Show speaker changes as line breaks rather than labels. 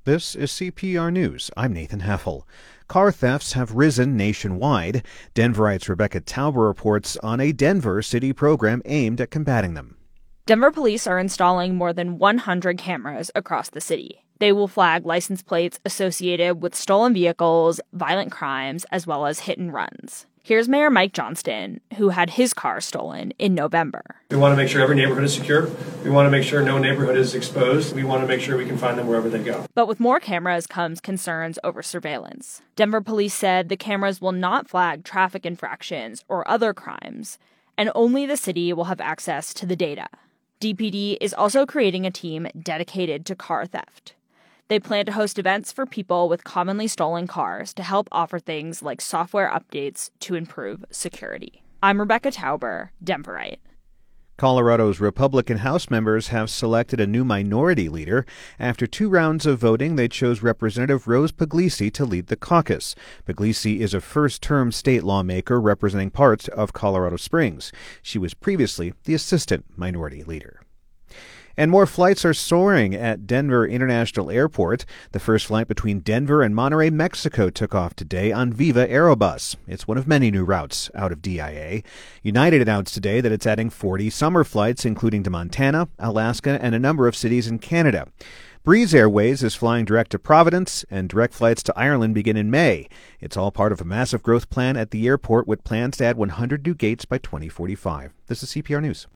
This is CPR News. I'm Nathan Heffel. Car thefts have risen nationwide. Denverite's Rebecca Tauber reports on a Denver city program aimed at combating them.
Denver police are installing more than 100 cameras across the city. They will flag license plates associated with stolen vehicles, violent crimes, as well as hit and runs. Here's Mayor Mike Johnston, who had his car stolen in November.
We want to make sure every neighborhood is secure. We want to make sure no neighborhood is exposed. We want to make sure we can find them wherever they go.
But with more cameras comes concerns over surveillance. Denver police said the cameras will not flag traffic infractions or other crimes, and only the city will have access to the data. DPD is also creating a team dedicated to car theft. They plan to host events for people with commonly stolen cars to help offer things like software updates to improve security. I'm Rebecca Tauber, Denverite.
Colorado's Republican House members have selected a new minority leader. After 2 rounds of voting, they chose Representative Rose Pugliese to lead the caucus. Pugliese is a first-term state lawmaker representing parts of Colorado Springs. She was previously the assistant minority leader. And more flights are soaring at Denver International Airport. The first flight between Denver and Monterrey, Mexico took off today on Viva Aerobus. It's one of many new routes out of DIA. United announced today that it's adding 40 summer flights, including to Montana, Alaska, and a number of cities in Canada. Breeze Airways is flying direct to Providence, and direct flights to Ireland begin in May. It's all part of a massive growth plan at the airport with plans to add 100 new gates by 2045. This is CPR News.